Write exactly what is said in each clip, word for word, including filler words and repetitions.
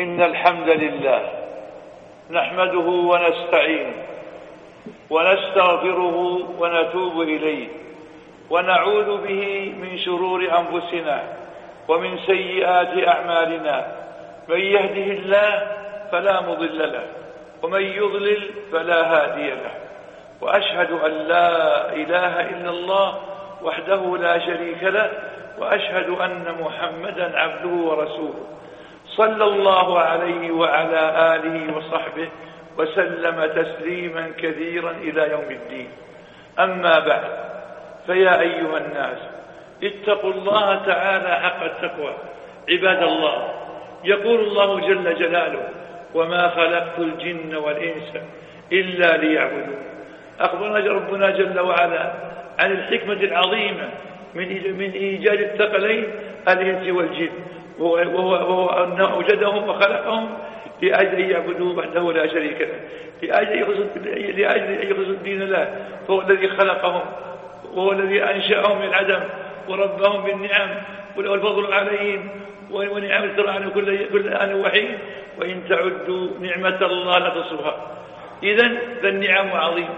إن الحمد لله نحمده ونستعينه ونستغفره ونتوب إليه ونعوذ به من شرور أنفسنا ومن سيئات أعمالنا. من يهده الله فلا مضل له ومن يضلل فلا هادي له، وأشهد أن لا إله إلا الله وحده لا شريك له، وأشهد أن محمدا عبده ورسوله صلى الله عليه وعلى آله وصحبه وسلم تسليما كثيرا إلى يوم الدين. أما بعد، فيا أيها الناس اتقوا الله تعالى حق التقوى. عباد الله، يقول الله جل جلاله: وما خلقت الجن والإنس إلا ليعبدون. أخبرنا ربنا جل وعلا عن الحكمة العظيمة من إيجاد الثقلين الإنس والجن، وهو, وهو أنه أوجدهم وخلقهم لأجل أن يعبدوه وحده لا شريك له، لأجل أن يخلصوا الدين له. فهو الذي خلقهم وهو الذي أنشأهم من العدم وربهم بالنعم والفضل عليهم ونعم ترى عن كل كل آن وحين، وإن تعدوا نعمة الله لا تحصوها. إذن فالنعم عظيمة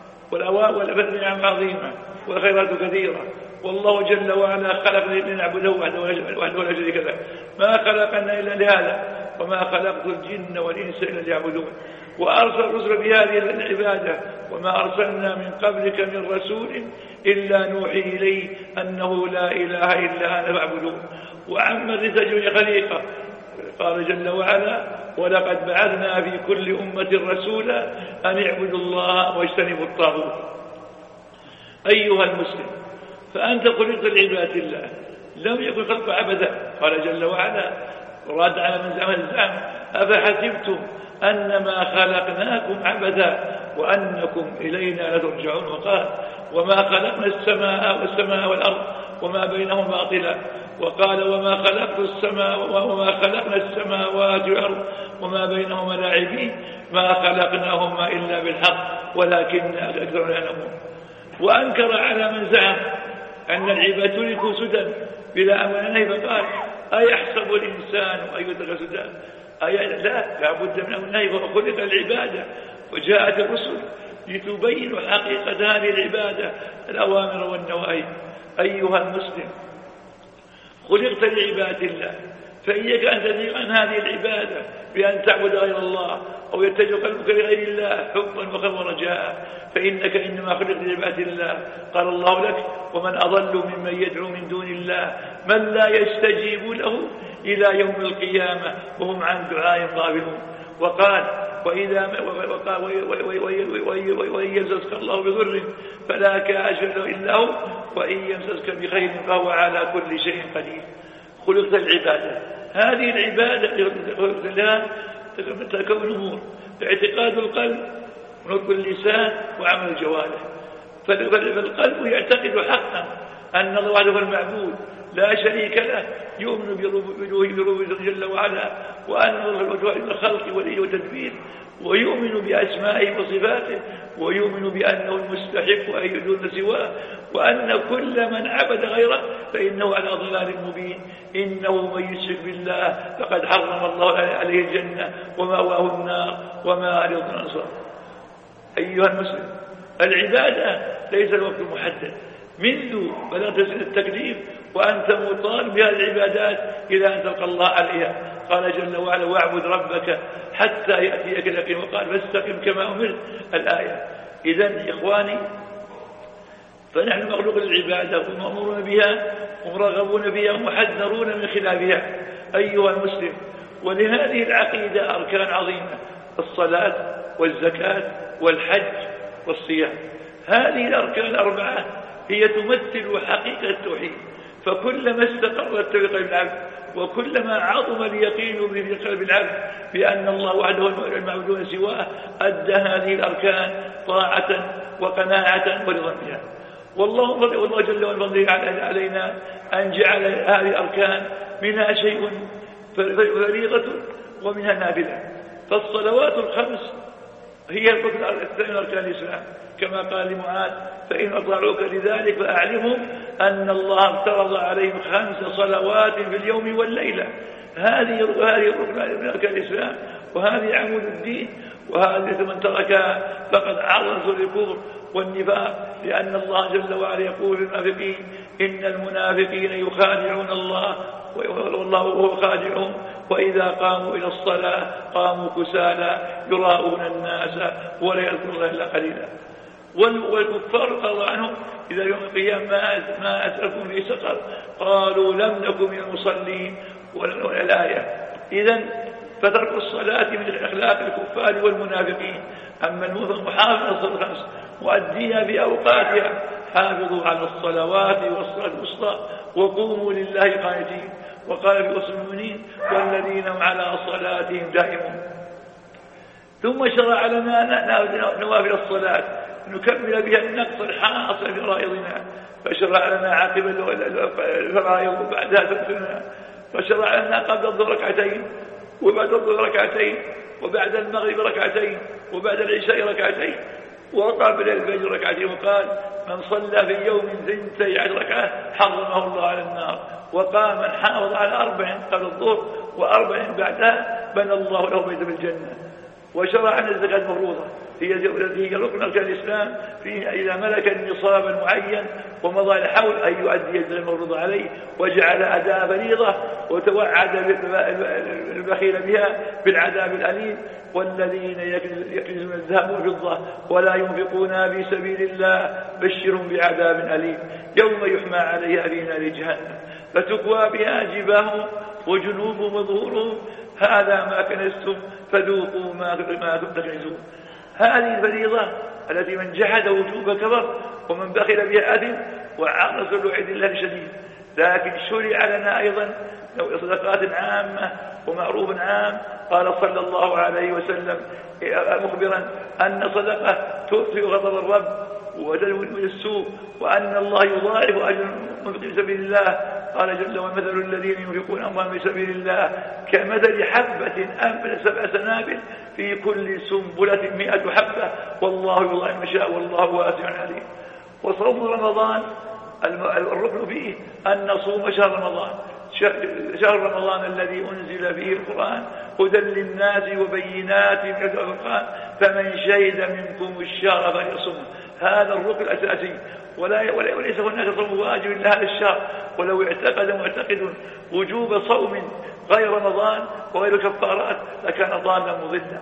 والنعم عظيمة والخيرات كثيرة، والله جل وعلا خلق لنعبده وحده لا شريك له. ما خلقنا إلا لهذا، وما خلقت الجن والإنس إلا ليعبدون. وأرسل الرسل بهذه العبادة، وما أرسلنا من قبلك من رسول إلا نوحي إليه أنه لا إله إلا أنا فاعبدون. وعم الرسل خليقة، قال جل وعلا: ولقد بعثنا في كل أمة رسولا أن اعبدوا الله واجتنبوا الطاغوت. أيها المسلم، فأنت خلقت لعبادة الله، لم يكن خلق عبدا. قال جل وعلا ورد على من زعم الزعم: أفحسبتم أنما خلقناكم عبدا وأنكم إلينا لا ترجعون. وقال: وما خلقنا السماء والسماء والأرض وما بينهما باطلا. وقال: وما خلقت السماء وما خلقنا السماوات والأرض وما بينهما لاعبين ما خلقناهما إلا بالحق ولكن أكثرهم لا يعلمون. وأنكر على من زعم أن العباد تركوا سدى بلا أمل نهي، فقال: أيحسب الإنسان أن يترك سدى؟ لا، لابد من أمل نهي، فخلق العبادة وجاءت الرسل لتبين حقيقة هذه العبادة، الأوامر والنواهي. أيها المسلم، خلقت لعبادة الله، فإياك أن تزيغ عن هذه العبادة بأن تعبد غير الله أو يتجه قلبك لغير الله حبا وخوفا ورجاء، فإنك إنما خلقت لعبادة الله. قال الله لك: ومن أضل ممن يدعو من دون الله من لا يستجيب له إلى يوم القيامة وهم عن دعاء غافلون. وقال: وإذا وإن يمسسك الله بضر فلا كاشف له إلا هو وإن يمسسك بخير فهو على كل شيء قدير. خلقت العبادة، هذه العبادة خلقت لها تكون أمور: اعتقاد القلب ونطق اللسان وعمل الجوارح. فالقلب يعتقد حقا أن الله وحده المعبود لا شريك له، يؤمن بربوبيته جل وعلا وأنه الخلق والتدبير، ويؤمن بأسمائه وصفاته، ويؤمن بأنه المستحق أن يدون سواه، وأن كل من عبد غيره فإنه على ضلال مبين. إنه من يشرك بالله فقد حرم الله عليه الجنة ومأواه النار وما للأنصار. أيها المسلم، العبادة ليس الوقت المحدد، منذ بلغت سن التكليف وأنت مطالب بهذه العبادات إلى أن تلقى الله عليها. قال جل وعلا: واعبد ربك حتى يأتيك اليقين. وقال: فاستقم كما أمرت. الآية. إذن إخواني، فنحن مخلوق للعبادة ومأمورون بها ومرغبون بها ومحذرون من خلافها. أيها المسلم، ولهذه العقيدة أركان عظيمة: الصلاة والزكاة والحج والصيام. هذه الأركان الأربعة هي تمثل حقيقة التوحيد، فكلما استقرت في قلب العبد وكلما عظم اليقين في قلب العبد بأن الله وحده المعبود سواه أدى هذه الأركان طاعة وقناعة ورضا بها. والله والله جل وعلا علينا أن جعل هذه الأركان منها شيء فريضة ومنها نافلة. فالصلوات الخمس هي الركن الثاني من أركان الإسلام، كما قال لمعاذ: فإن أطاعوك لذلك فأعلمهم أن الله افترض عليهم خمس صلوات في اليوم والليلة. هذه هذه ركن من أركان الإسلام، وهذه عمود الدين، وهذه من تركها فقد عرض الكفر والنفاق، لأن الله جل وعلا يقول للمنافقين: إن المنافقين يخادعون الله والله هو خادعهم، وإذا قاموا إلى الصلاة قاموا كسالى يراءون الناس ولا يذكرون الله إلا قليلا. والكفار قال عنهم إذا يوم القيامة: ما أسألكم في سقر، قالوا لم نكن من المصلين، والآية. إذن فترك الصلاة من أخلاق الكفار والمنافقين. أما المؤمن محافظ على الصلاة الخمس وأديها بأوقاتها: حافظوا على الصلوات والصلاة الوسطى وقوموا لله قانتين. وقال في وصف المؤمنين: والذين هم على صلاتهم دائمون. ثم شرع لنا نوافل الصلاة نكمل بها النقص الحاصل في فرائضنا، فشرع لنا عاقب الفرائض وبعدها تمثلنا، فشرع لنا قبل الظهر ركعتين، وبعد الظهر ركعتين، وبعد المغرب ركعتين، وبعد العشاء ركعتين، وقبل الفجر ركعتين. وقال: من صلى في يوم ثنتي عشر ركعة حرمه الله على النار. وقال: من حافظ على أربع قبل الظهر وأربع بعدها بنى الله له بيتا في الجنة. وشرع عن الزكاة المفروضة هي هي ركن أركان الإسلام، في إذا ملك النصاب المعين ومضى الحول أن يؤدي الزكاة المفروضة عليه، وجعل أداء فريضة، وتوعد البخيل بها بالعذاب الأليم: والذين يكنزون الذهب والفضة ولا ينفقونها في سبيل الله بشرهم بعذاب أليم يوم يحمى عليها في نار جهنم فتكوى بها جباههم وجنوبهم وظهورهم هذا ما كنزتم فذوقوا ما كنتم تكنزون. هذه الفريضة التي من جحد وجوب كفر، ومن بخل بها أثم، وعرض الوعيد الله الشديد. لكن شرع لنا أيضا صدقات عامة ومعروف عام. قال صلى الله عليه وسلم مخبرا أن صدقة تطفئ غضب الرب وتدمر السوء، وأن الله يضاعف أجر المنفق في سبيل الله. قال جل وعلا: مثل الذين ينفقون أموالهم في سبيل الله كمثل حبة أنبتت سبع سنابل في كل سنبلة مئة حبة والله يضاعف من يشاء والله واسع عليم. وصوم رمضان الركن فيه أن نصوم شهر رمضان، شهر رمضان الذي أنزل فيه القرآن هدى للناس وبينات من الفرقان فمن شهد منكم الشهر فليصم. هذا الركن الأساسي، ولا وليس هناك صوم واجب لهذا الشهر. ولو اعتقد معتقد وجوب صوم غير رمضان وغير كفارات لكان ضالا مضلا.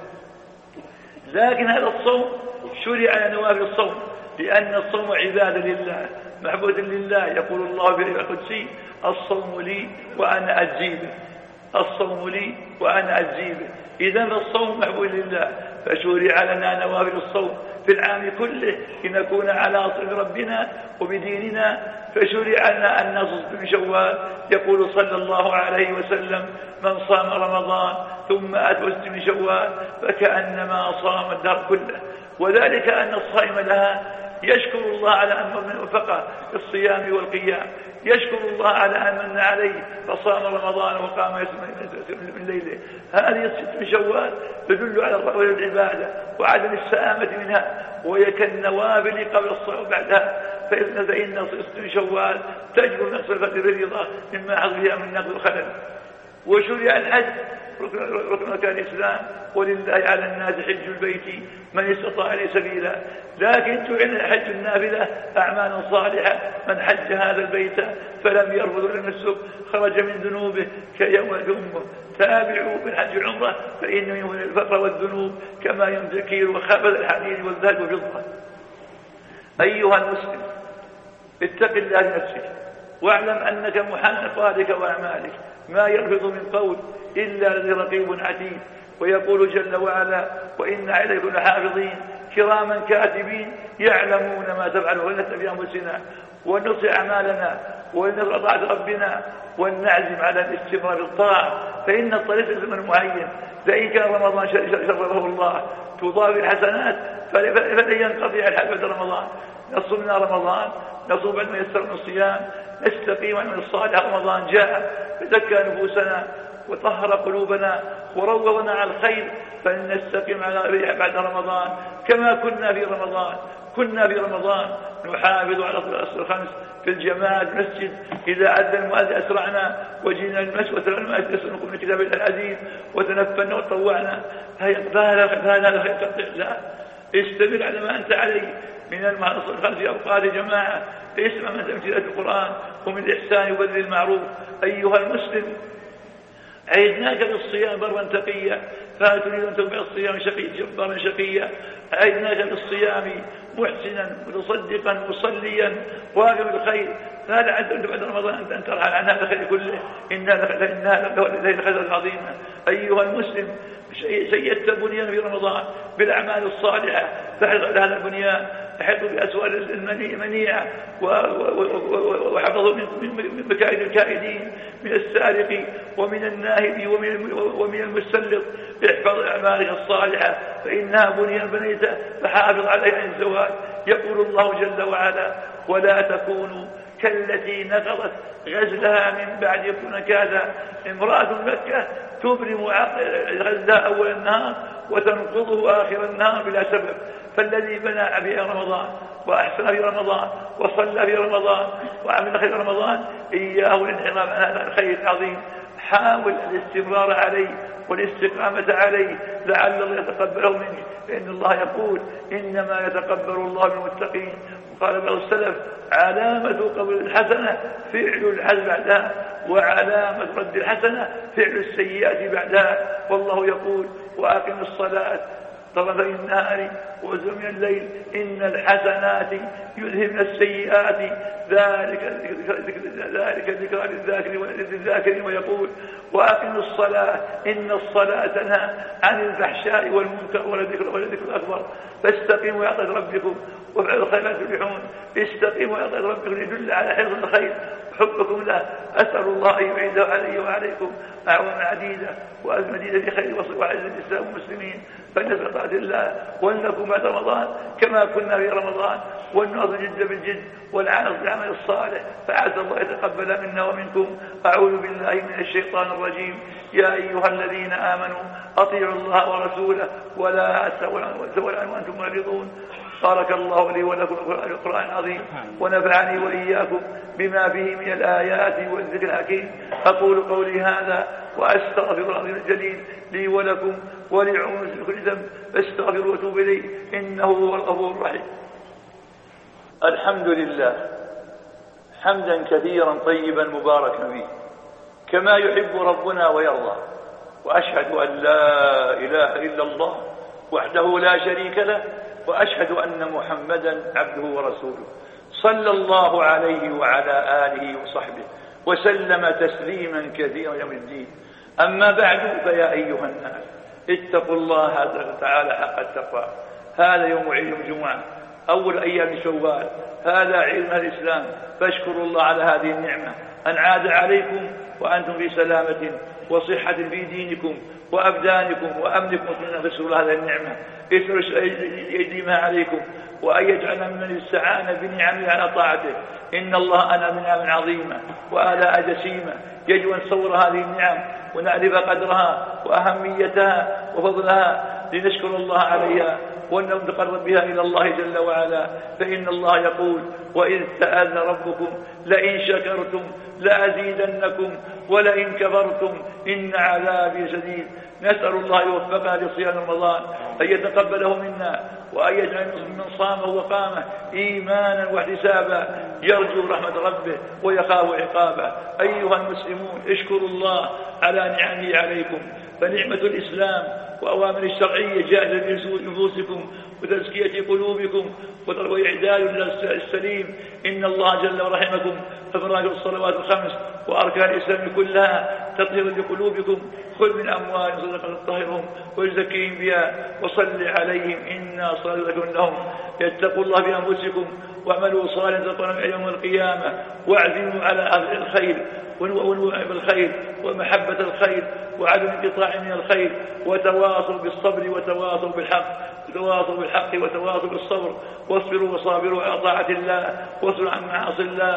لكن هذا الصوم شرع نوافل الصوم، لأن الصوم عبادة لله محبوبة لله. يقول الله في القدسي: الصوم لي وأنا أجزي به، الصوم لي وأنا أجزي به. إذا فالصوم محبوب لله، فشرع لنا نوافل الصوم في العام كله لنكون على صلة ربنا وبديننا. فشرع لنا أن نصوم من شوال. يقول صلى الله عليه وسلم: من صام رمضان ثم أتى من شوال فكأنما صام الدهر كله. وذلك أن الصائم لها يشكر الله على أن من وفقه في الصيام والقيام، يشكر الله على أن من عليه فصام رمضان وقام من ليله. هذه الست من شوال تدل على الرغبة العبادة وعدم السآمة منها، وهي كالنوافل قبل الصلاة وبعدها. فإن ست من شوال تجبر نقص الفريضة مما حصل فيها من نقص الخلل. وشرع الحج ركن أركان الإسلام، ولله على الناس حج البيت من استطاع إليه سبيلا. لكن جعل حج النافلة أعمال صالحة. من حج هذا البيت فلم يرفض ولم يفسق خرج من ذنوبه كيوم أمه. تابعوا بالحج العمرة فإنه يمن الفقر والذنوب كما يمن الكير وخبث الحديد والذهب والفضة. أيها المسلم، اتق الله لنفسك، واعلم أنك محن قولك وأعمالك، ما يلفظ من قول إلا لديه رقيب عتيد. ويقول جل وعلا: وإن عليكم لحافظين كراما كاتبين يعلمون ما تفعلون. ولنتبع أنفسنا ونطيع أعمالنا ونطيع طاعة ربنا ونعزم على الاستمرار في الطاعة، فإن الطريق زمن معين. فإن كان رمضان شرفه الله تضاف الحسنات فلن ينقطع الحج بعد رمضان. نصومنا رمضان، نصوم بعد ما يسر من الصيام، نستقيم من الصالح. رمضان جاء فزكى نفوسنا وطهر قلوبنا وروضنا على الخير، فلنستقيم على بعد رمضان كما كنا في رمضان. كنا في رمضان نحافظ على الصلاة الخمس في الجماعة المسجد، إذا أذن المؤذن أسرعنا وجينا المسجد وترى المؤذن نقوم من كتاب الله العزيز وتنفلنا وطوعنا. هذا خير. لا، استمر على ما أنت عليه من الصلاة الخمس في أوقات جماعة، اسمع من تمثيلات القرآن ومن الإحسان وبذل المعروف. أيها المسلم، عيدناك بالصيام برا تقيا، فهل تريد أن تتبع الصيام شقي جبارا شقيا؟ عيدناك بالصيام محسنا متصدقا مصليا واقم بالخير، فهل عدت بعد رمضان أن ترحل عن هذا الخير كله؟ إنها ليلة خير عظيمة. أيها المسلم، شيدت بنيان في رمضان بالأعمال الصالحة، فاحرص على هذا البنيان، احرص بأسوال المنيعة وحفظوا من مكائد الكائدين، من السارق ومن الناهب ومن المسلط. احفظ أعمالك الصالحة فإنها بنيان بنيته، فحافظ عليها عن الزوال. يقول الله جل وعلا: ولا تكونوا كالتي نقضت غزلها من بعد يكون كذا. امرأة مكة تبرم غزلها أول النهار وتنقضه آخر النهار بلا سبب. فالذي بنى في رمضان وأحسن في رمضان وصلى في رمضان وعمل خير رمضان، إياه الانحراف عن هذا الخير العظيم. حاول الاستمرار عليه والاستقامة عليه لعل الله يتقبله منك، لأن الله يقول: إنما يتقبل الله من المتقين. وقال بعض السلف: علامة قبول الحسنة فعل الحسنة بعدها، وعلامة رد الحسنة فعل السيئات بعدها. والله يقول: وأقم الصلاة طرفي النهار وزلفا من الليل إن الحسنات يذهبن السيئات ذلك ذلك ذكرى للذاكرين. ويقول: وأقم الصلاة إن الصلاة تنهى عن الفحشاء والمنكر ولذكر الأكبر. فاستقيموا يعطي ربكم وافعلوا الخيرات تفلحون. استقيموا يعطي ربكم يدل على حفظ الخير وحبكم له. أسأل الله أن يعيده علي وعليكم أعواما عديدة وأزمة مديدة بخير وعز الإسلام والمسلمين، فلنسأل طاعة الله ولنكن بعد رمضان كما كنا في رمضان، والناظر جد بالجد والعمل بالعمل الصالح، فعسى الله يتقبل منا ومنكم. أعوذ بالله من الشيطان الرجيم. يا أيها الذين آمنوا أطيعوا الله ورسوله ولا تولوا عنه وأنتم معرضون. بارك الله لي ولكم القرآن العظيم، ونفعني وإياكم بما فيه من الآيات والذكر الحكيم. أقول قولي هذا وأستغفر العظيم الجليل لي ولكم ولعموم كل ذنب، فاستغفروا وتوبوا إليه إنه هو الغفور الرحيم. الحمد لله حمدا كثيرا طيبا مباركا فيه كما يحب ربنا ويرضى، وأشهد أن لا إله إلا الله وحده لا شريك له، وأشهد أن محمدا عبده ورسوله صلى الله عليه وعلى آله وصحبه وسلم تسليما كثيرا يوم الدين. أما بعد، فيا أيها الناس اتقوا الله تعالى حق التقوى. هذا يوم عيد الجمعة أول أيام شوال، هذا عيد الإسلام، فاشكروا الله على هذه النعمة أن عاد عليكم وأنتم في سلامة وصحة في دينكم وأبدانكم وأمنكم. فاشكروا الله هذه النعمة، يديمها عليكم، وأن يجعلنا ممن استعان بنعمه على طاعته. إن الله أنا بنعم عظيمة وآلاء جسيمة، يجب أن نصور هذه النعم ونعرف قدرها وأهميتها وفضلها لنشكر الله عليها ونتقرب بها إلى الله جل وعلا. فإن الله يقول: وإذ تأذن ربكم لئن شكرتم لأزيدنكم ولئن كفرتم إن عذابي شديد. نسأل الله يوفقنا لصيام رمضان، أن يتقبله منا، وأن يجعل من صامه وقامه إيمانا واحتسابا يرجو رحمة ربه ويخاف عقابه. أيها المسلمون، اشكروا الله على نعمه عليكم، فنعمة الإسلام وأوامر الشرعية جاءت لنفوسكم وتزكية قلوبكم وإعداد السليم. إن الله جل ورحمكم ففرج الصلوات الخمس وأركان الإسلام كلها تطهير لقلوبكم. خذ من أموالهم صدقة تطهرهم ويزكيهم بها وصل عليهم إنا صلاتكم لهم. يتقوا الله في أنفسكم واعملوا صالحا تلقون يوم القيامة، واعزموا على الخير ونوع بالخير ومحبة الخير وعدم انقطاع من الخير، وتواصوا بالصبر وتواصوا بالحق وتواصوا بالحق وتواصوا بالصبر، واصبروا وصابروا على طاعة الله واصبروا عن معاصي الله،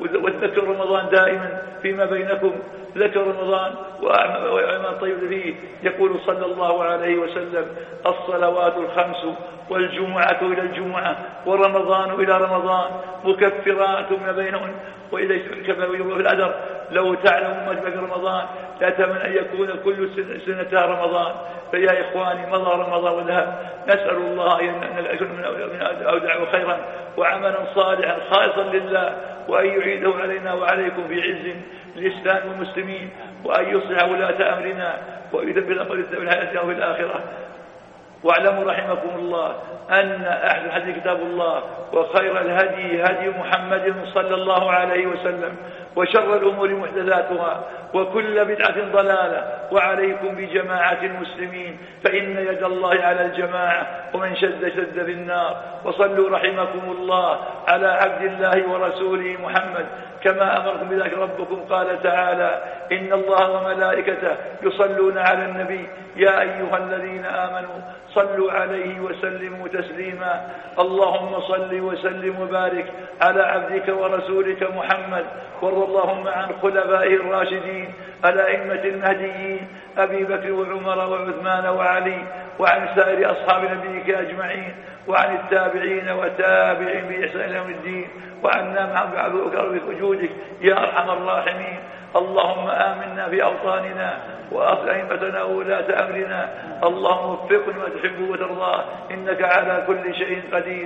وتذكروا رمضان دائما فيما بينكم، ذكروا رمضان وأعمال طيبة فيه. يقول صلى الله عليه وسلم: الصلوات الخمس والجمعة إلى الجمعة ورمضان إلى رمضان مكفرات ما بينهن وإذا كما يقول في الأدر: لو تعلم ما في رمضان لأتمنى أن يكون كل سنة رمضان. فيا إخواني، مضى رمضان وذهب، نسأل الله أن يكون من أودع خيرا وعملا صالحا خالصا لله، وأن يعيده علينا وعليكم في عز للإسلام والمسلمين، وأن يصلح ولاة أمرنا ويثبت قدسنا في الحياة وفي الآخرة. واعلموا رحمكم الله أن أحسن الحديث كتاب الله، وخير الهدي هدي محمد صلى الله عليه وسلم، وشر الأمور محدثاتها، وكل بدعة ضلالة، وعليكم بجماعة المسلمين فإن يد الله على الجماعة، ومن شد شد في النار. وصلوا رحمكم الله على عبد الله ورسوله محمد كما أمركم بذلك ربكم. قال تعالى: إن الله وملائكته يصلون على النبي يا أيها الذين آمنوا صلوا عليه وسلموا تسليما. اللهم صل وسلم وبارك على عبدك ورسولك محمد، وارض اللهم عن خلفائه الراشدين الأئمة المهديين أبي بكر وعمر وعثمان وعلي، وعن سائر أصحاب نبيك أجمعين، وعن التابعين وتابعين بإحسان إلى يوم الدين، وعنا معهم بعفوك وجودك يا أرحم الراحمين. اللهم آمنا في أوطاننا وأصلح أئمتنا وولاة أمرنا. اللهم وفقنا ما تحب وترضاه إنك على كل شيء قدير.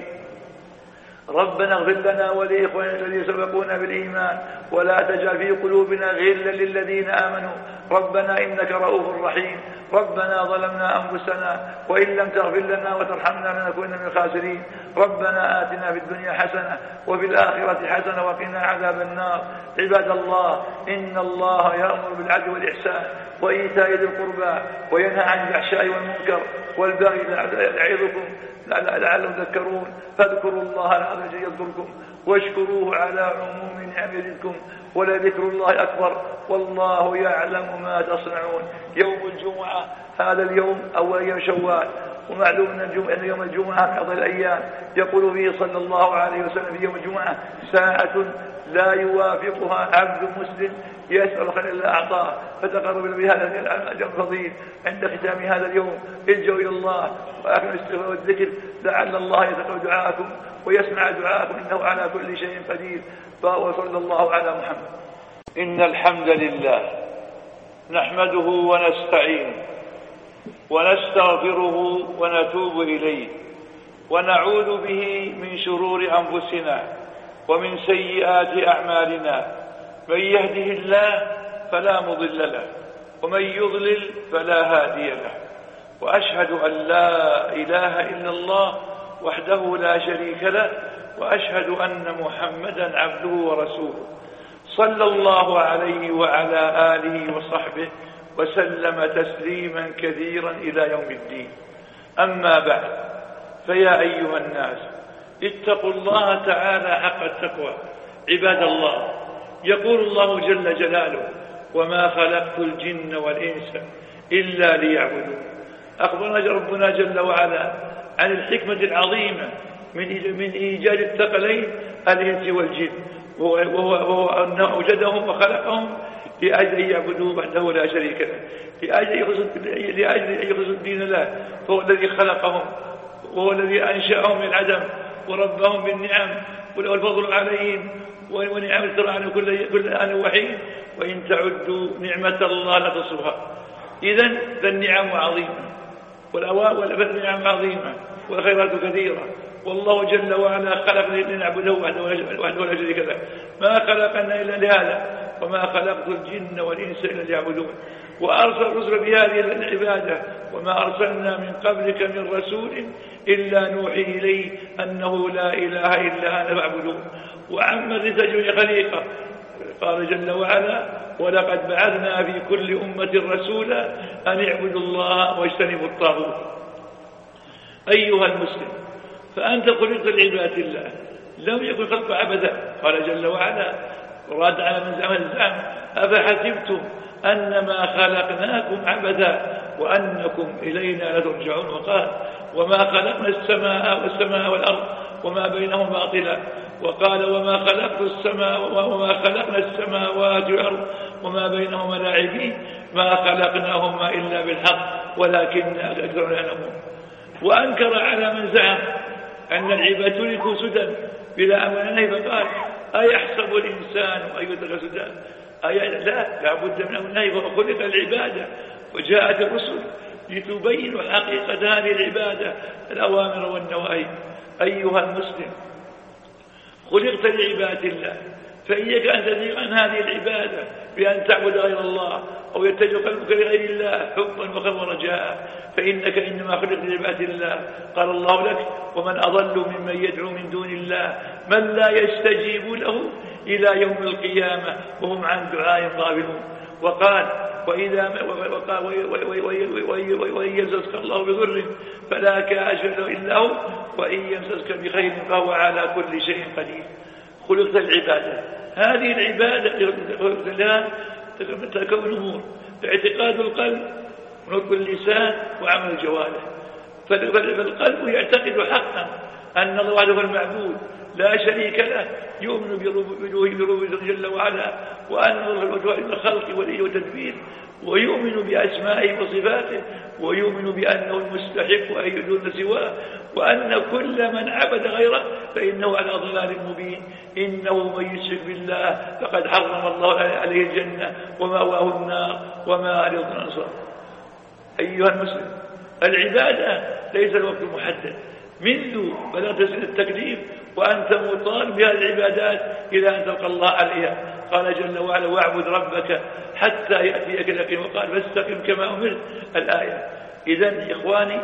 ربنا اغفر لنا ولإخواننا الذين سبقونا بالإيمان، ولا تجعل في قلوبنا غلا للذين آمنوا ربنا إنك رؤوف رحيم. ربنا ظلمنا أنفسنا وإن لم تغفر لنا وترحمنا لنكون من الخاسرين. ربنا آتنا في الدنيا حسنة وفي الآخرة حسنة وقنا عذاب النار. عباد الله، إن الله يأمر بالعدل والإحسان وإيتاء ذي القربى وينهى عن الفحشاء والمنكر والبغي يعظكم لعلكم تذكرون. فاذكروا الله العظيم يذكركم واشكروه على عموم نعمه يزدكم، ولذكر الله أكبر والله يعلم ما تصنعون. يوم الجمعة هذا اليوم أول يوم شوال، ومعلوم أن يوم الجمعة من أفضل الأيام. يقول فيه صلى الله عليه وسلم: في يوم الجمعة ساعة لا يوافقها عبد مسلم يسأل خير الله أعطاه. فتقرب بهذا الأجر الفضيل عند ختام هذا اليوم. الجوا إلى الله وأكمل الاستغفار والذكر لعل الله يتقبل دعاءكم ويسمع دعاءكم إنه على كل شيء قدير. وصلى الله على محمد. إن الحمد لله نحمده ونستعينه ونستغفره ونتوب إليه، ونعوذ به من شرور أنفسنا ومن سيئات أعمالنا. من يهده الله فلا مضل له، ومن يضلل فلا هادي له. وأشهد أن لا إله إلا الله وحده لا شريك له، وأشهد أن محمدا عبده ورسوله صلى الله عليه وعلى آله وصحبه وسلم تسليما كثيرا إلى يوم الدين. أما بعد، فيا أيها الناس اتقوا الله تعالى حق التقوى. عباد الله، يقول الله جل جلاله: وما خلقت الجن والإنس إلا ليعبدون. أخبرنا ربنا جل وعلا عن الحكمة العظيمة من إيجاد الثقلين الإنس والجن، وهو, وهو أنه أوجدهم وخلقهم لأجل أن يعبدوه وحده لا شريك له، لأجل أن يخلصوا الدين له. فهو الذي خلقهم وهو الذي أنشأهم من العدم وربهم بالنعم والفضل عليهم ونعم الترى عن كل آن وحين، وإن تعدوا نعمة الله لا تحصوها. إذن فالنعم عظيمة والنعم عظيمة والخيرات كثيرة، والله جل وعلا خلق لنعبده وحده ولا شريك له. ما خلقنا إلا لهذا، وما خلقت الجن والإنس إلا ليعبدون. وأرسل الرسل بهذه العبادة، وما أرسلنا من قبلك من رسول إلا نوحي إليه أنه لا إله إلا أنا فاعبدون. وعم الرسل خليقة، قال جل وعلا: ولقد بعثنا في كل أمة رسولا أن اعبدوا الله واجتنبوا الطاغوت. أيها المسلم، فأنت خلقت لعبادة الله، لم يكن خلق عبدا. قال جل وعلا ورد على من زعم الزعم: أفحسبتم أنما خلقناكم عبدا وأنكم إلينا لا ترجعون. وقال: وما خلقنا السماء والسماء والأرض وما بينهما باطلا. وقال وما خلقت السماء وما خلقنا السماوات والأرض وما بينهما لاعبين ما خلقناهما إلا بالحق ولكن أكثرهم لا يعلمون. وأنكر على من زعم أن العباد تركوا سدى بلا أمر نهي فقال أيحسب الإنسان أن يترك سدى؟ أي لا لابد من أمر نهي وخلق العبادة وجاءت الرسل لتبين حقيقة هذه العبادة الأوامر والنواهي. أيها المسلم خلقت لعبادة الله، فإياك أن تزيغ عن هذه العبادة بأن تعبد غير الله أو يتجه قلبك لغير الله حبا وخوفا ورجاء، فإنك إنما خلقت لعبادة الله. قال الله لك ومن أضل ممن يدعو من دون الله من لا يستجيب له إلى يوم القيامة وهم عن دعاء غافلون. وقال وإذا وإن يمسسك الله بضر فلا كاشف له إلا هو وإن يمسسك بخير فهو على كل شيء قدير. خلقت العبادة، هذه العبادة خلقت لها تكون أمور: اعتقاد القلب ونطق اللسان وعمل الجوارح. فالقلب يعتقد حقا أن الله وحده المعبود لا شريك له، يؤمن بربوبيته جل وعلا وأنه الخلق والتدبير، ويؤمن بأسمائه وصفاته، ويؤمن بأنه المستحق أن يدون سواه، وأن كل من عبد غيره فإنه على ضلال مبين. إنه من يشرك بالله فقد حرم الله عليه الجنة ومأواه النار وما له من أنصار. أيها المسلم العبادة ليس الوقت المحدد منذ بلغت سن التكليف وأنت مطالب بهذه العبادات إلى أن تلقى الله عليها. قال جل وعلا واعبد ربك حتى يأتيك اليقين، وقال فاستقم كما أمرت الآية. إذن إخواني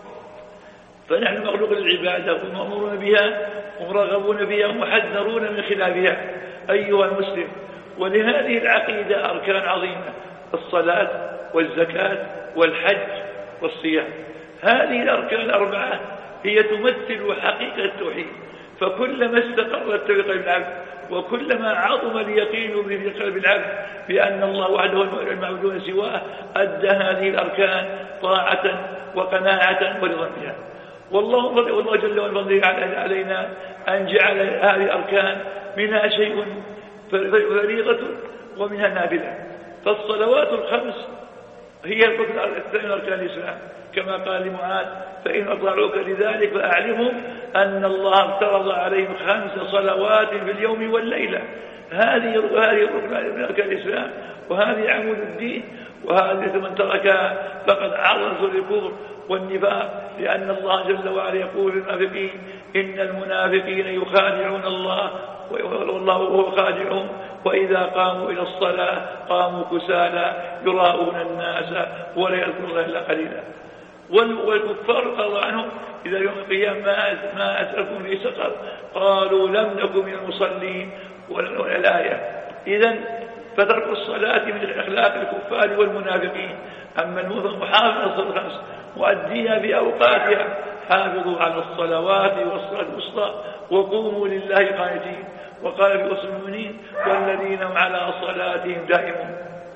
فنحن مخلوق للعبادة ومأمورون بها ومرغبون بها ومحذرون من خلافها. أيها المسلم ولهذه العقيدة أركان عظيمة: الصلاة والزكاة والحج والصيام. هذه الأركان الأربعة هي تمثل حقيقة التوحيد، فكلما استقر التوحيد في العبد وكلما عظم اليقين في قلب العبد بأن الله وحده المعبود سواه أدى هذه الأركان طاعة وقناعة ورضا بها. والله والله جل وعلا علينا أن جعل هذه الأركان منها شيء فريضة ومنها نافلة. فالصلوات الخمس هي الركن الثاني من أركان الإسلام، كما قال لمعاذ فإن أطاعوك لذلك فأعلمهم أن الله افترض عليهم خمس صلوات في اليوم والليلة. هذه هذه الركن من أركان الإسلام، وهذه عمود الدين، وهذه من تركها فقد عرض الكفر والنفاق، لأن الله جل وعلا يقول للمنافقين إن المنافقين يخادعون الله والله هو خادعهم وإذا قاموا إلى الصلاة قاموا كسالى يراءون الناس ولا يذكرون الله إلا قليلا. والكفار قالوا عنهم إذا يوم القيامة ما أسألكم في سقر قالوا لم نكن من المصلين والآية. إذن فترك الصلاة من أخلاق الكفار والمنافقين. أما المؤمن محافظ على الصلاة الخمس وأديها بأوقاتها، حافظوا على الصلوات والصلاة الوسطى وقوموا لله قانتين. وقال في وصف المؤمنين والذين هم على صلاتهم دائمون.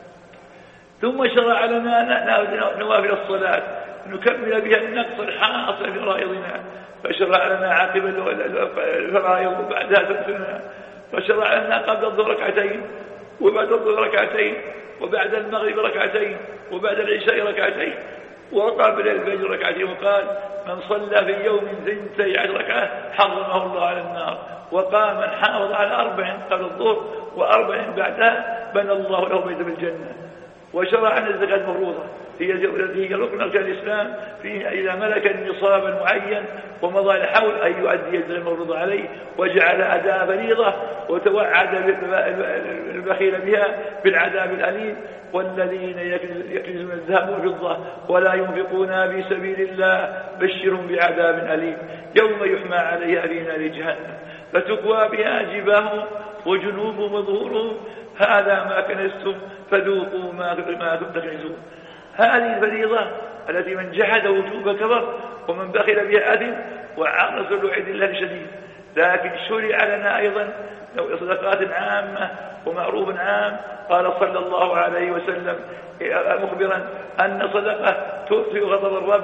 ثم شرع لنا نوافل الصلاة نكمل بها النقص الحاصل في فرائضنا، فشرع لنا عاقب الفرائض وبعدها تمثلنا، فشرع لنا قبل الظهر ركعتين وبعد الظهر ركعتين وبعد المغرب ركعتين وبعد العشاء ركعتين وقبل الفجر ركعتين. وقال من صلى في يوم ثنتي عشر ركعة حرمه الله على النار. وقال من حافظ على أربع قبل الظهر وأربع بعدها بنى الله له بيتا بالجنة. وشرع عن الزكاة المفروضة هي هي ركن أركان الإسلام، في إذا ملك النصاب المعين ومضى الحول أن يؤدي الزكاة المفروضة عليه، وجعل أداء فريضة وتوعد البخيل بها بالعذاب الأليم. والذين يكنزون الذهب والفضة ولا ينفقونها في سبيل الله بشرهم بعذاب أليم يوم يحمى عليها في نار جهنم فتكوى بها جباههم وجنوبهم وظهورهم هذا ما كنزتم فذوقوا ما كنتم تكنزون. هذه الفريضة التي من جحد وجوب كفر ومن بخل بها أثم وعرض الوعيد الله شديد. لكن شرع لنا أيضا صدقات عامة ومعروف عام. قال صلى الله عليه وسلم مخبرا أن صدقة تطفئ غضب الرب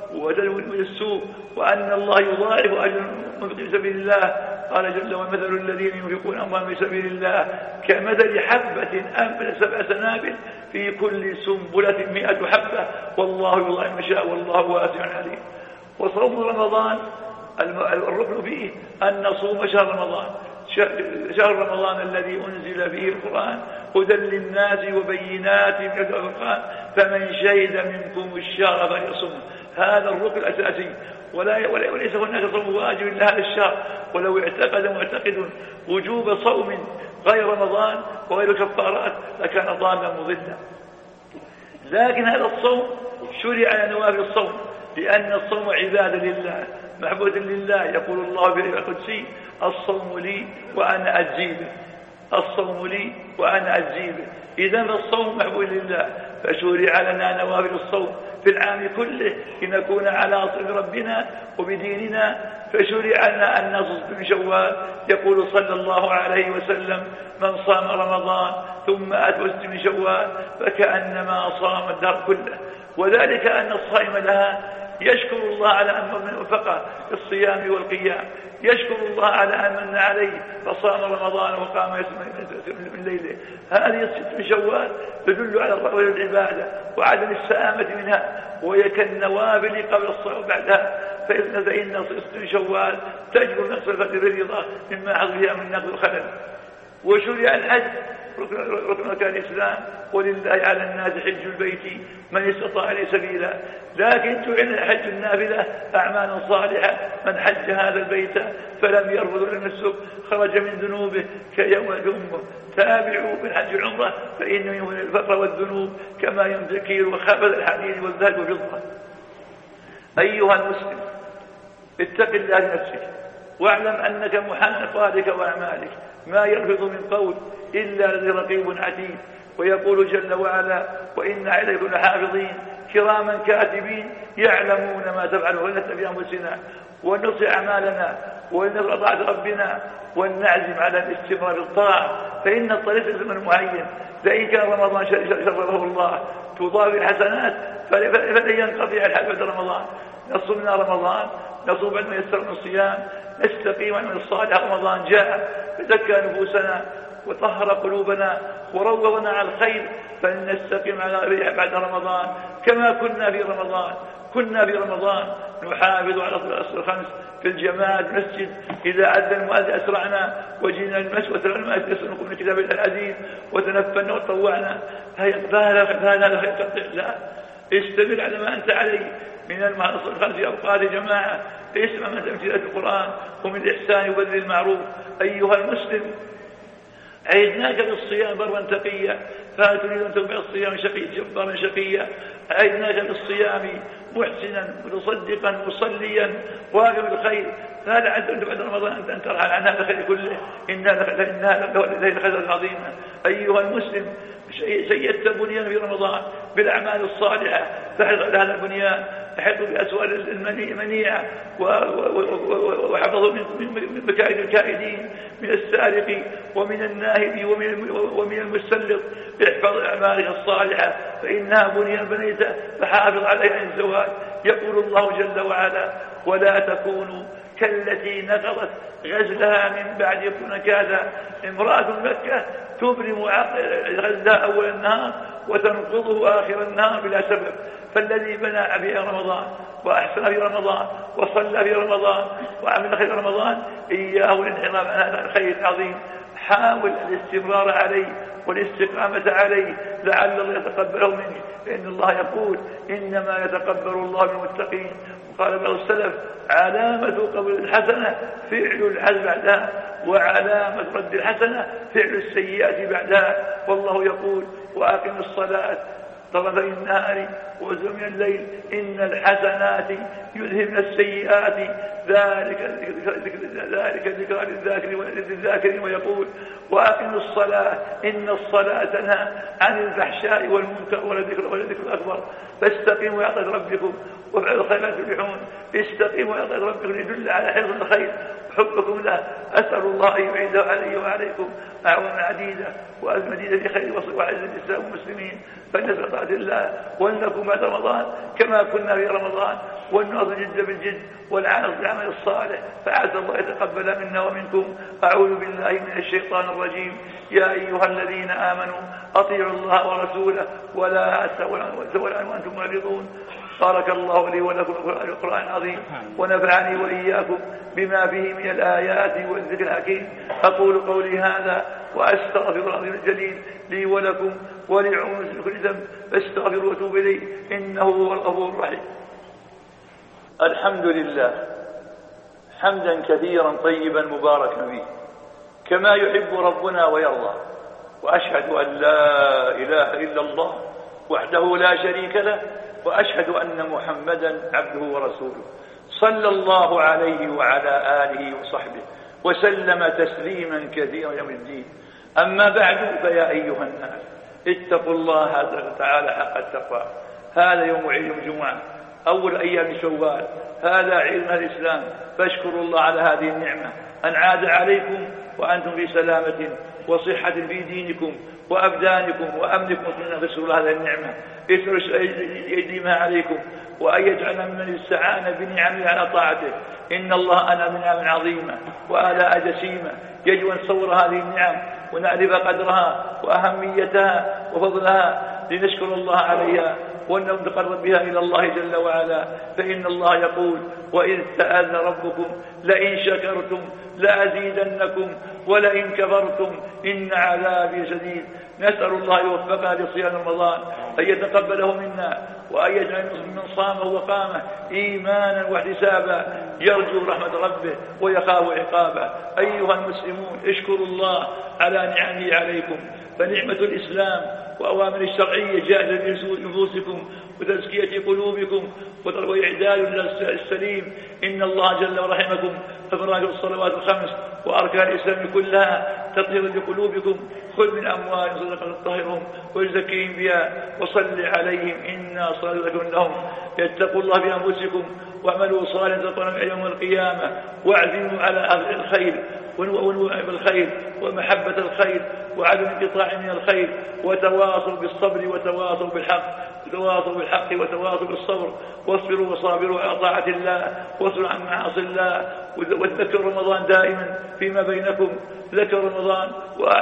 وتدوين السوء، وأن الله يضاعف أجر المنفق في سبيل الله. قال جل وعلا: مثل الذين ينفقون أموالهم في سبيل الله كمثل حبة أنبتت سبع سنابل في كل سنبلة مئة حبة والله يضاعف من يشاء والله واسع عليم. وصوم رمضان الركن فيه أن نصوم شهر رمضان، شهر رمضان الذي أنزل فيه القرآن هدى للناس وبينات من الفرقان فمن شهد منكم الشهر فليصم. هذا الركن الأساسي، ولا وليس هناك صوم واجب لهذا الشهر. ولو اعتقد معتقد وجوب صوم غير رمضان وغير كفارات لكان ضالا مضلا. لكن هذا الصوم شرع على نوافل الصوم، لأن الصوم عبادة لله محبوبة لله. يقول الله في القدسي: الصوم لي وأنا أجزي به، الصوم لي وأنا أجزي به. إذا الصوم محبوب لله، فشرع لنا نوافل الصوم في العام كله لنكون على صلة ربنا وبديننا. فشرع لنا أن نصوم من شوال. يقول صلى الله عليه وسلم: من صام رمضان ثم أتى من شوال فكأنما صام الدهر كله. وذلك أن الصائم لها يشكر الله على أن من وفقه في الصيام والقيام، يشكر الله على أن من عليه فصام رمضان وقام من ليله. هذه الست من شوال تدل على الرغبة العبادة وعدم السآمة منها، وهي كالنوافل قبل الصلاة بعدها. فإن ست من شوال تجبر نقص الفريضة مما حصل فيها من نقض الخلل. وشرع الحج ركن أركان الإسلام، ولله على الناس حج البيت من استطاع إليه سبيلا. لكن جعل حج النافلة أعمال صالحة. من حج هذا البيت فلم يرفض ولم يفسق خرج من ذنوبه كيوم أمه. تابعوا بالحج العمرة فإنه يمنع الفقر والذنوب كما يمزكير وخبث الحديد والذهب والفضة. أيها المسلم، اتق الله لنفسك واعلم أنك محن قولك وأعمالك ما يلفظ من قول إلا لديه رقيب عتيد. ويقول جل وعلا: وإن عليكم لحافظين كراما كاتبين يعلمون ما تفعلون. ولنتبع أنفسنا ونطع أعمالنا ونطع طاعة ربنا ونعزم على الاستمرار بالطاعة، فإن الطريق لمن معين. فإن كان رمضان شرفه الله تضاف الحسنات فلن ينقطع الحج بعد رمضان. نصومنا رمضان، نصوم بعد ما يسر من الصيام، نستقيم من الصالح. رمضان جاء فزكى نفوسنا وطهر قلوبنا وروضنا على الخير، فلنستقيم على ريح بعد رمضان كما كنا في رمضان. كنا في رمضان نحافظ على الصلاة الخمس في الجماعة المسجد، إذا أذن المؤذن أسرعنا وجينا المسجد وترى يسرقوا من كتاب الله العزيز وتنفلنا وطوعنا. فهذا خير تقطع. لا، استمر على ما أنت عليه من المعاصي الخمس في أوقات جماعة، اسمع من تمثيلات القرآن ومن الإحسان وبذل المعروف. أيها المسلم، عيدناك بالصيام برا تقيا، فهل تريد أن تتبع الصيام شقي جبارا شقيا؟ عيدناك بالصيام محسنا متصدقا مصليا واقم الخير، فهل عدت بعد رمضان أن ترحل عن هذا الخير كله؟ إنها ليلة خير عظيمة. أيها المسلم، سيدت بنيان في رمضان بالأعمال الصالحة، فاحرص على هذا البنيان، احرص بأسوال المنيعة وحفظوا من مكائد الكائدين، من السارق ومن الناهب ومن المسلط. احفظ أعمالك الصالحة فإنها بنيان بنيته، فحافظ عليها عن الزواج. يقول الله جل وعلا: ولا تكونوا كالتي نقضت غزلها من بعد يكون كذا. امرأة مكة تبرم غزلها أول النهار وتنقضه آخر النهار بلا سبب. فالذي بنى في رمضان وأحسن في رمضان وصلى في رمضان وعمل خير رمضان إياه الانحراف عن هذا الخير العظيم. حاول الاستمرار عليه والاستقامة عليه لعل الله يتقبله منك، لأن الله يقول: إنما يتقبل الله من المتقين. وقال بعض السلف: علامة قبول الحسنة فعل الحسنة بعدها، وعلامة رد الحسنة فعل السيئات بعدها. والله يقول: وأقم الصلاة طرفي النهار وزلزال من الليل إن الحسنات يذهبن السيئات ذلك ذلك ذكرى للذاكرين. ويقول: وأقم الصلاة إن الصلاة تنهى عن الفحشاء والمنكر ولذكر ولذكر أكبر. فاستقيموا يعطي ربكم وافعلوا الخيرات تفلحون. استقيموا يعطي ربكم يدل على حفظ الخير وحبكم له. أسأل الله أن يعيده علي وعليكم أعواما عديدة وأزمة مديدة بخير وعز الإسلام والمسلمين، فلنسأل طاعة الله ولنكن بعد رمضان كما كنا في رمضان. والنظر الجد بالجد والعمل بالعمل الصالح، فعسى الله يتقبل منا ومنكم. أعوذ بالله من الشيطان الرجيم. يا أيها الذين آمنوا أطيعوا الله ورسوله ولا تولوا وأنتم معرضون. بارك الله لي ولكم القرآن العظيم، ونفعني وإياكم بما فيه من الآيات والذكر الحكيم. أقول قولي هذا وأستغفر العظيم الجليل لي ولكم ولعون كل ذنب، فاستغفروا وتوبوا إليه إنه هو الغفور الرحيم. الحمد لله حمدا كثيرا طيبا مباركا فيه كما يحب ربنا ويرضى، وأشهد أن لا إله إلا الله وحده لا شريك له، وأشهد أن محمدا عبده ورسوله صلى الله عليه وعلى آله وصحبه وسلم تسليما كثيرا يوم الدين. أما بعد، فيا أيها الناس اتقوا الله تعالى حق التقوى. هذا يوم عيد الجمعة أول أيام شوال، هذا عيد الإسلام، فاشكروا الله على هذه النعمة أن عاد عليكم وأنتم في سلامة وصحة في دينكم وأبدانكم وأمنكم، فاشكروا هذه النعمة يديمها عليكم، وأن يجعلنا من الاستعانة بنعمه على طاعته. إن الله أنا من نعم عظيمة وآلاء جسيمة، يجب أن نصور هذه النعم ونعرف قدرها وأهميتها وفضلها لنشكر الله عليها ونتقرب بها إلى الله جل وعلا. فإن الله يقول: وإذ تأذن ربكم لئن شكرتم لأزيدنكم ولئن كفرتم إن عذابي شديد. نسأل الله يوفقنا لصيام رمضان، أن يتقبله منا، وأن يجعل من صامه وقامه إيمانا واحتسابا يرجو رحمة ربه ويخاف عقابه. أيها المسلمون، اشكروا الله على نعمه عليكم، فنعمة الإسلام وأوامر الشرعية جاءت لنفوسكم وتزكية قلوبكم وإعداد السليم. إن الله جل ورحمكم ففرج الصلوات الخمس وأركان الإسلام كلها تطهير لقلوبكم. خذ من أموالهم صدقة تطهرهم ويزكيهم بها وصل عليهم إنا صلاتكم لهم. يتقوا الله في أنفسكم واعملوا صالحا تلقون يوم القيامة، واعزموا على أفعال الخير ونوع بالخير ومحبة الخير وعدم انقطاع من الخير، وتواصوا بالصبر وتواصوا بالحق وتواصوا بالحق وتواصوا بالصبر، واصبروا وصابروا على طاعة الله واصبروا عن معاصي الله. وتذكروا رمضان دائما فيما بينكم، ذكروا رمضان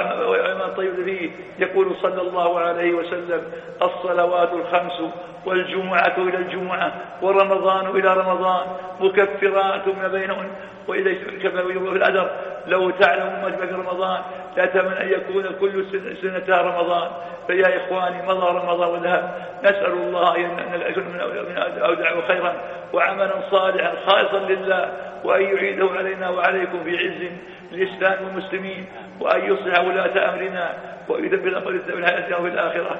وعمل طيب فيه. يقول صلى الله عليه وسلم: الصلوات الخمس والجمعة إلى الجمعة ورمضان إلى رمضان مكفرات ما بينهن. وإذا كما يقول في الأدر: لو تعلموا ما في رمضان لأتمنى أن يكون كل سنة رمضان. فيا إخواني، مضى رمضان وذهب، نسأل الله أن يكون من أودعه خيرا وعملا صالحا خالصا لله، وأن يعيده علينا وعليكم في عز للإسلام والمسلمين، وأن يصلح ولاة أمرنا ويثبت الحياة في الآخرة.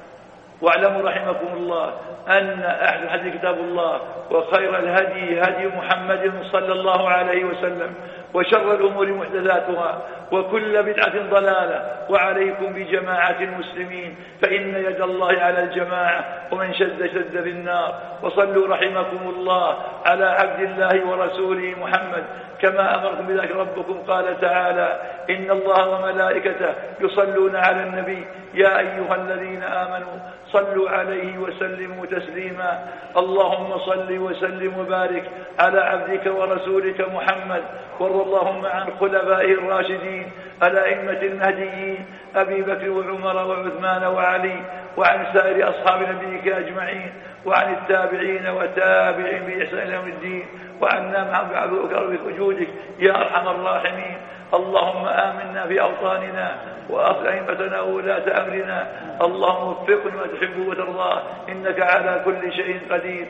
واعلموا رحمكم الله أن أحسن الحديث كتاب الله، وخير الهدي هدي محمد صلى الله عليه وسلم، وشر الأمور محدثاتها، وكل بدعة ضلالة. وعليكم بجماعة المسلمين، فإن يد الله على الجماعة، ومن شد شد في النار. وصلوا رحمكم الله على عبد الله ورسوله محمد كما أمركم بذلك ربكم. قال تعالى: إن الله وملائكته يصلون على النبي يا أيها الذين آمنوا صلوا عليه وسلموا تسليما. اللهم صل وسلم وبارك على عبدك ورسولك محمد، وارض اللهم عن خلفائه الراشدين الأئمة المهديين أبي بكر وعمر وعثمان وعلي، وعن سائر أصحاب نبيك أجمعين، وعن التابعين وتابعين بإحسان يوم الدين، وعنا معهم بعفوك وجودك يا أرحم الراحمين. اللهم آمنا في أوطاننا وأصلح أئمتنا وولاة أمرنا. اللهم وفقنا ما تحب وترضاه، إنك على كل شيء قدير.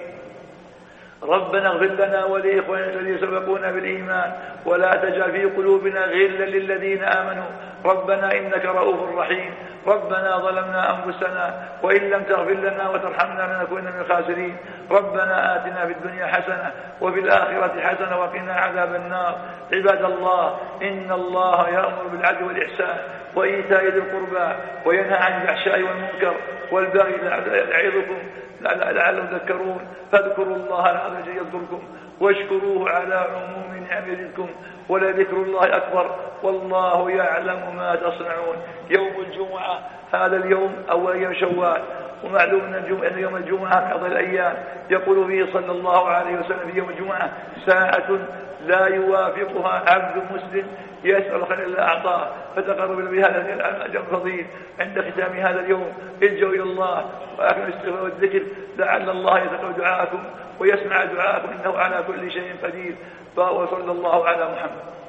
ربنا اغفر لنا ولإخواننا الذين سبقونا بالإيمان، ولا تجعل في قلوبنا غلا للذين آمنوا ربنا إنك رؤوف رحيم. ربنا ظلمنا أنفسنا وإن لم تغفر لنا وترحمنا لنكون من الخاسرين. ربنا آتنا في الدنيا حسنة وفي الآخرة حسنة وقنا عذاب النار. عباد الله، إن الله يأمر بالعدل والإحسان وإيتاء ذي القربى وينهى عن الفحشاء والمنكر والبغي يعظكم لعلكم تذكرون. فاذكروا الله العظيم يذكركم واشكروه على عموم نعمه يزدكم، ولذكر الله أكبر والله يعلم ما تصنعون. يوم الجمعة هذا اليوم أول يوم شوال، ومعلوم أن يوم الجمعة من أفضل الأيام، يقول فيه صلى الله عليه وسلم في يوم الجمعة: ساعة لا يوافقها عبد مسلم يسأل خير الله أعطاه. فتقرب بهذا الأجر الفضيل عند ختام هذا اليوم. الجوا إلى الله وأكمل الاستغفار والذكر لعل الله يتقبل دعاءكم ويسمع دعاءكم إنه على كل شيء قدير. وصلى الله على محمد.